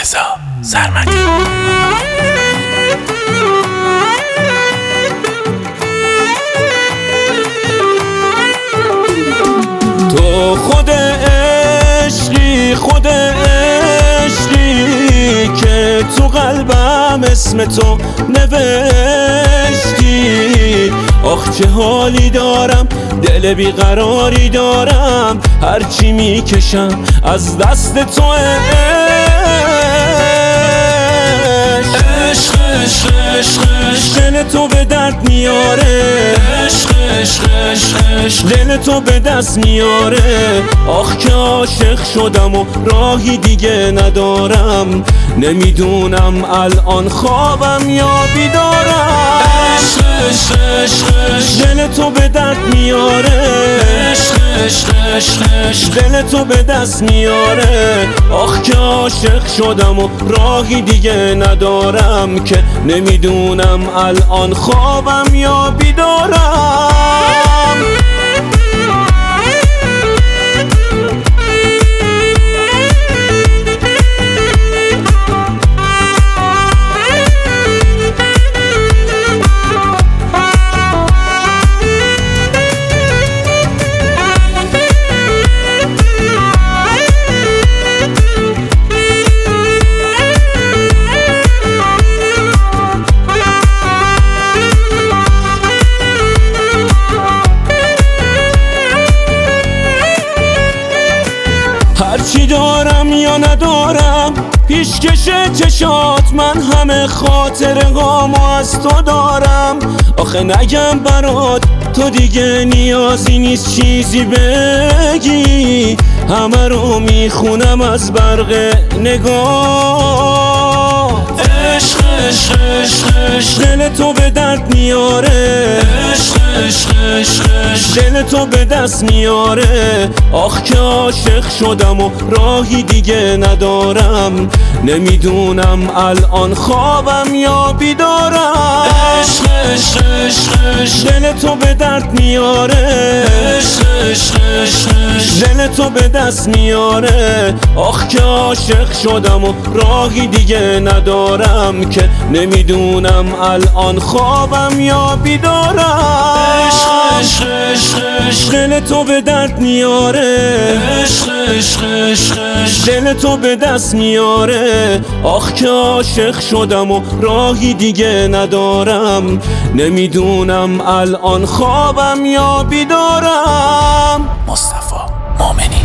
رضا سرمدی. تو خود عشقی که تو قلبم اسم تو نوشتی. آخ چه حالی دارم، دل بیقراری دارم، هرچی میکشم از دست تو دل تو به درد میاره، دل تو به دست میاره. آخ که عاشق شدم و راهی دیگه ندارم، نمیدونم الان خوابم یا بیدارم. دل تو به درد میاره، دل تو به دست میاره. آخ که عاشق شدم و راهی دیگه ندارم، که نمیدونم الان خوابم یا بیدارم. هرچی دارم یا ندارم، پیشکش چشات من همه خاطر غامو از تو دارم. آخه نگم برات تو دیگه نیازی نیست چیزی بگی، همه رو میخونم از برق نگاه. دل تو به درد میاره، دل تو به دست میاره. آخ که عاشق شدم و راهی دیگه ندارم، نمیدونم الان خوابم یا بیدارم. دل تو به درد میاره، دل تو به دست میاره. آخ که عاشق شدم و راهی دیگه ندارم، که نمیدونم الان خوابم یا بیدارم. دل تو به درد میاره، دل تو به دست میاره. آخ که عاشق شدم و راهی دیگه ندارم، نمیدونم الان خوابم یا بیدارم. مصطفی مومنی.